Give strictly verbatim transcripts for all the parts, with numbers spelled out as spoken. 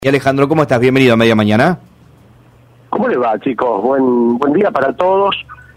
Y Alejandro, ¿cómo estás? Bienvenido a Media Mañana. ¿Cómo le va, chicos? Buen buen día para todos.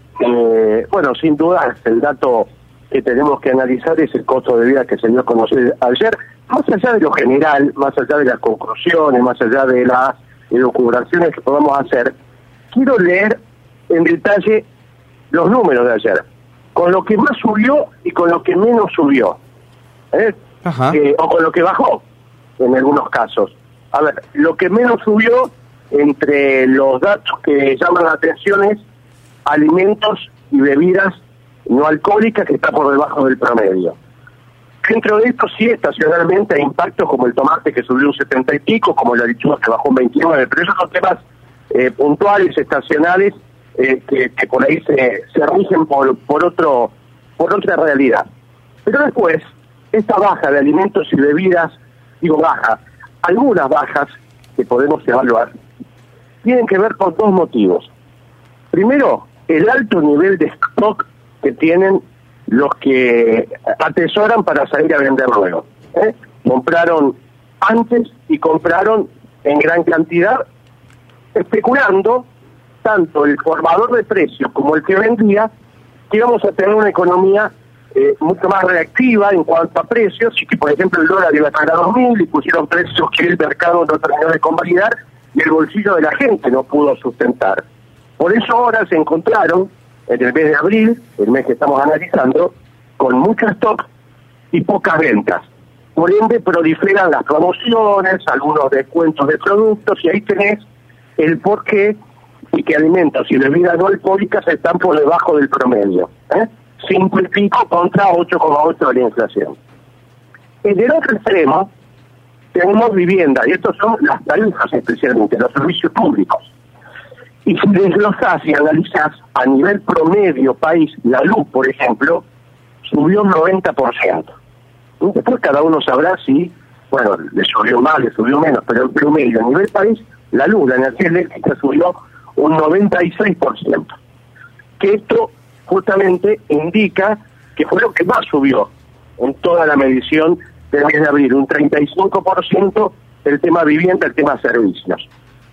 Eh, bueno, sin duda, el dato que tenemos que analizar es el costo de vida que se dio a conocer ayer. Más allá de lo general, más allá de las conclusiones, más allá de las elucubraciones que podamos hacer, quiero leer en detalle los números de ayer, con lo que más subió y con lo que menos subió, ¿eh? Ajá. Eh, o con lo que bajó, en algunos casos. A ver, lo que menos subió entre los datos que llaman la atención es alimentos y bebidas no alcohólicas, que está por debajo del promedio. Dentro de esto sí, estacionalmente hay impactos como el tomate, que subió un setenta y pico, como la lechuga, que bajó un veintinueve, pero esos son temas eh, puntuales, estacionales, eh, que, que por ahí se, se rigen por, por, otro, por otra realidad. Pero después, esta baja de alimentos y bebidas, digo baja, algunas bajas que podemos evaluar, tienen que ver con dos motivos. Primero, el alto nivel de stock que tienen los que atesoran para salir a vender luego. ¿eh? Compraron antes y compraron en gran cantidad, especulando tanto el formador de precios como el que vendía, que íbamos a tener una economía Eh, mucho más reactiva en cuanto a precios, y que por ejemplo el dólar iba a estar a dos mil y pusieron precios que el mercado no terminó de convalidar y el bolsillo de la gente no pudo sustentar. Por eso ahora se encontraron en el mes de abril, el mes que estamos analizando, con mucho stock y pocas ventas. Por ende proliferan las promociones, algunos descuentos de productos, y ahí tenés el porqué y que alimentos y bebidas no alcohólicas están por debajo del promedio, ¿eh? cinco y pico contra ocho coma ocho de la inflación. En el otro extremo tenemos vivienda, y estos son las tarifas especialmente, los servicios públicos. Y si desglosás y analizás a nivel promedio país, la luz, por ejemplo, subió un noventa por ciento. Después cada uno sabrá si, bueno, le subió más, le subió menos, pero en promedio a nivel país, la luz, la energía eléctrica subió un noventa y seis por ciento. Que esto justamente indica que fue lo que más subió en toda la medición del mes de abril, un treinta y cinco por ciento el tema vivienda, el tema servicios.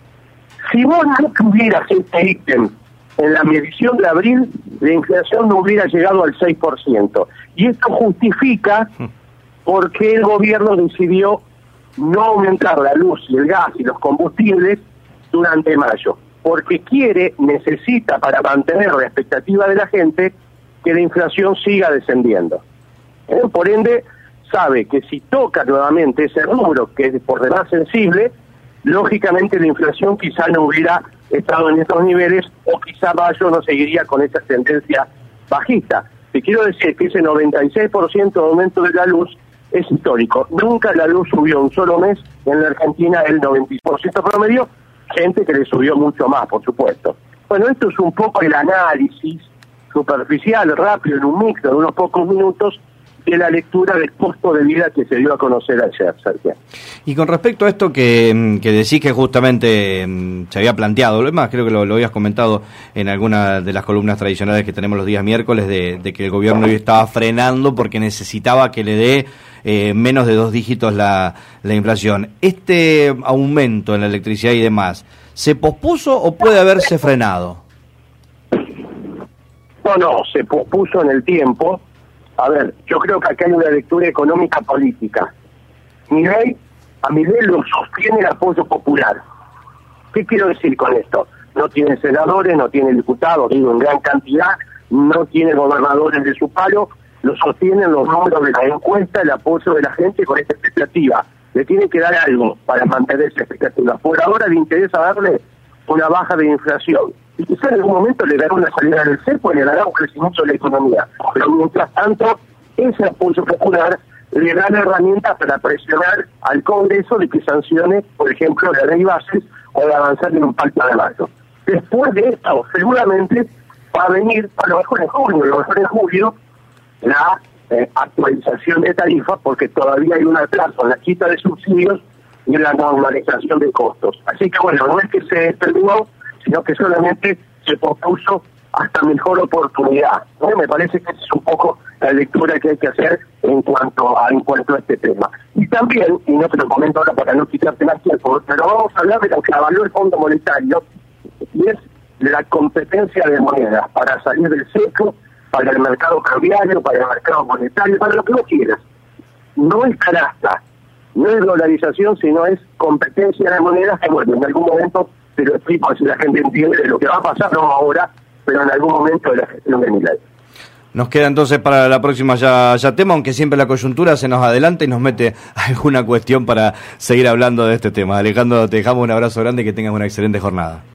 Si vos no tuvieras este ítem en la medición de abril, la inflación no hubiera llegado al seis por ciento. Y esto justifica por qué el gobierno decidió no aumentar la luz y el gas y los combustibles durante mayo. Porque quiere, necesita para mantener la expectativa de la gente que la inflación siga descendiendo. ¿Eh? Por ende, sabe que si toca nuevamente ese rubro, que es por demás sensible, lógicamente la inflación quizá no hubiera estado en estos niveles, o quizá mayo no seguiría con esa tendencia bajista. Te quiero decir que ese noventa y seis por ciento de aumento de la luz es histórico. Nunca la luz subió un solo mes en la Argentina el noventa y seis por ciento promedio, gente que le subió mucho más, por supuesto. Bueno, esto es un poco el análisis superficial, rápido, en un micro de unos pocos minutos, de la lectura del costo de vida que se dio a conocer ayer, Sergio. Y con respecto a esto que, que decís que justamente se había planteado, además creo que lo, lo habías comentado en alguna de las columnas tradicionales que tenemos los días miércoles, de, de que el gobierno hoy estaba frenando porque necesitaba que le dé eh, menos de dos dígitos la, la inflación. ¿Este aumento en la electricidad y demás se pospuso o puede haberse frenado? No, no, se pospuso en el tiempo. A ver, yo creo que acá hay una lectura económica política. Milei, a Milei lo sostiene el apoyo popular. ¿Qué quiero decir con esto? No tiene senadores, no tiene diputados, digo, en gran cantidad, no tiene gobernadores de su palo, lo sostienen los números de la encuesta, el apoyo de la gente con esta expectativa. Le tiene que dar algo para mantener esa expectativa. Por ahora le interesa darle una baja de inflación. Y quizá en algún momento le dará una salida del cepo y le dará un crecimiento de la economía. Pero mientras tanto, ese apoyo popular le da la herramienta para presionar al Congreso de que sancione, por ejemplo, la ley bases o de avanzar en un pacto de mayo. Después de esto, seguramente va a venir, a lo mejor en junio, a lo mejor en julio, la eh, actualización de tarifas, porque todavía hay un atraso en la quita de subsidios y en la normalización de costos. Así que bueno, no es que se terminó, sino que solamente se pospuso hasta mejor oportunidad. ¿no? Me parece que es un poco la lectura que hay que hacer en cuanto a, en cuanto a este tema. Y también, y no te lo comento ahora para no quitarte más tiempo, pero vamos a hablar de lo que avaló el Fondo Monetario, y es la competencia de monedas para salir del seco, para el mercado cambiario, para el mercado monetario, para lo que vos quieras. No es canasta, no es dolarización, sino es competencia de monedas que, bueno, en algún momento te lo explico si la gente entiende de lo que va a pasar, no ahora, pero en algún momento de la gestión de Milei. Nos queda entonces para la próxima ya, ya tema, aunque siempre la coyuntura se nos adelanta y nos mete alguna cuestión para seguir hablando de este tema. Alejandro, te dejamos un abrazo grande y que tengas una excelente jornada.